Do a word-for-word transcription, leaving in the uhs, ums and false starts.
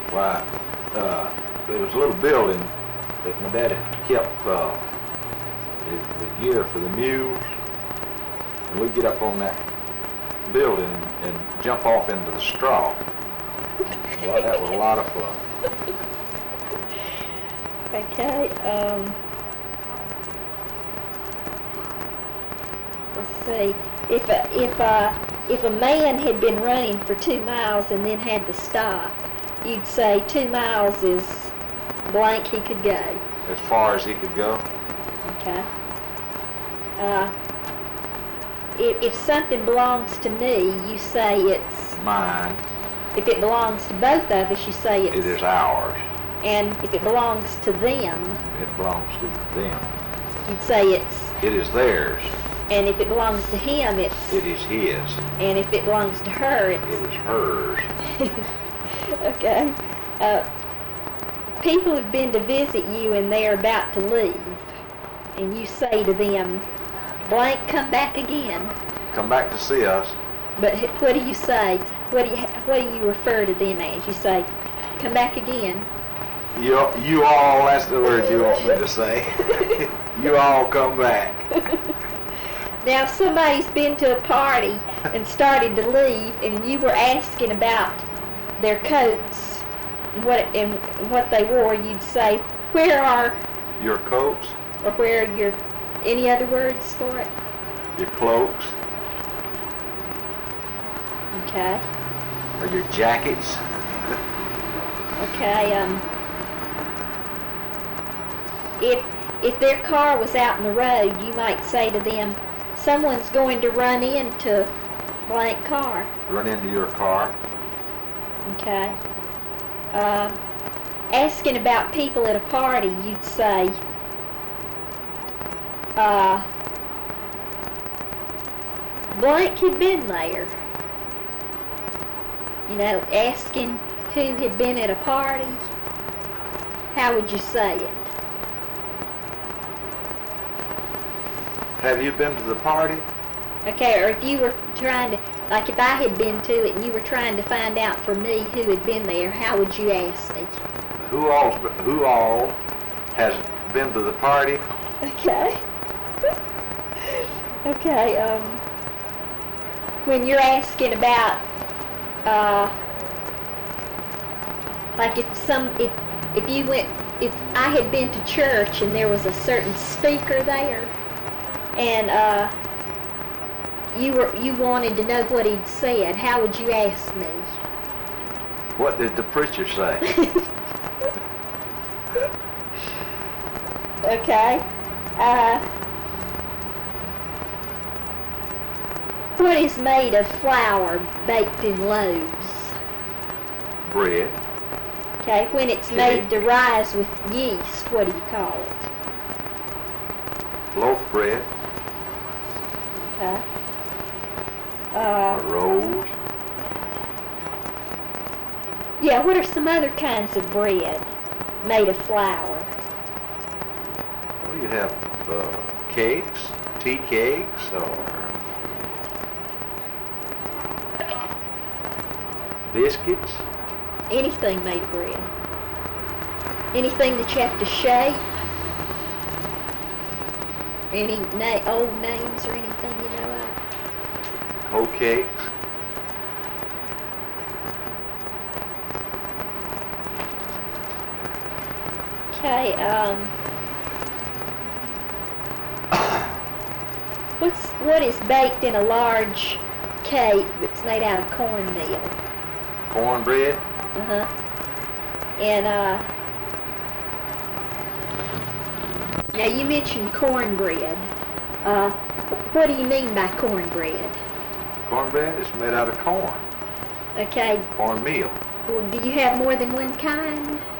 Why, uh, there was a little building that my daddy kept uh, the, the gear for the mules, and we'd get up on that building and, and jump off into the straw. Well, that was a lot of fun. Okay, um, let's see. If a, if a, if a man had been running for two miles and then had to stop, you'd say two miles is blank he could go. As far as he could go? Okay. Uh, if, if something belongs to me, you say it's mine. If it belongs to both of us, you say it's... It is ours. And if it belongs to them... It belongs to them. You'd say it's... It is theirs. And if it belongs to him, it's... It is his. And if it belongs to her, it's... It is hers. Okay. Uh, people have been to visit you and they're about to leave. And you say to them, blank, come back again. Come back to see us. But what do you say? What do you what do you refer to them as? You say, come back again. You you all, that's the word you want me to say. You all come back. Now, if somebody's been to a party and started to leave, and you were asking about their coats and what and what they wore, you'd say, where are your coats? Or where are your any other words for it? Your cloaks. Okay. Or your jackets. Okay. Um. If if their car was out in the road, you might say to them, someone's going to run into blank car. Run into your car. Okay. Uh, asking about people at a party, you'd say, uh, blank had been there. You know, asking who had been at a party. How would you say it? Have you been to the party? Okay, or if you were trying to, like if I had been to it and you were trying to find out for me who had been there, how would you ask me? Who all, who all has been to the party? Okay. Okay, um, when you're asking about, uh, like if some, if, if you went, if I had been to church and there was a certain speaker there, and, uh, you were, you wanted to know what he'd said, how would you ask me? What did the preacher say? Okay. Uh, what is made of flour baked in loaves? Bread. Okay. When it's Cake. made to rise with yeast, what do you call it? Loaf bread. Okay. A Uh, rose. yeah, what are some other kinds of bread made of flour? Well, you have uh, cakes, tea cakes, or biscuits. Anything made of bread. Anything that you have to shape. Any na- old names or anything you know of? Hoe cakes. Okay, um, what's, what is baked in a large cake that's made out of cornmeal? Cornbread. Uh-huh. And, uh, now you mentioned cornbread. Uh, what do you mean by cornbread? Cornbread is made out of corn. Okay, Cornmeal. well, do you have more than one kind?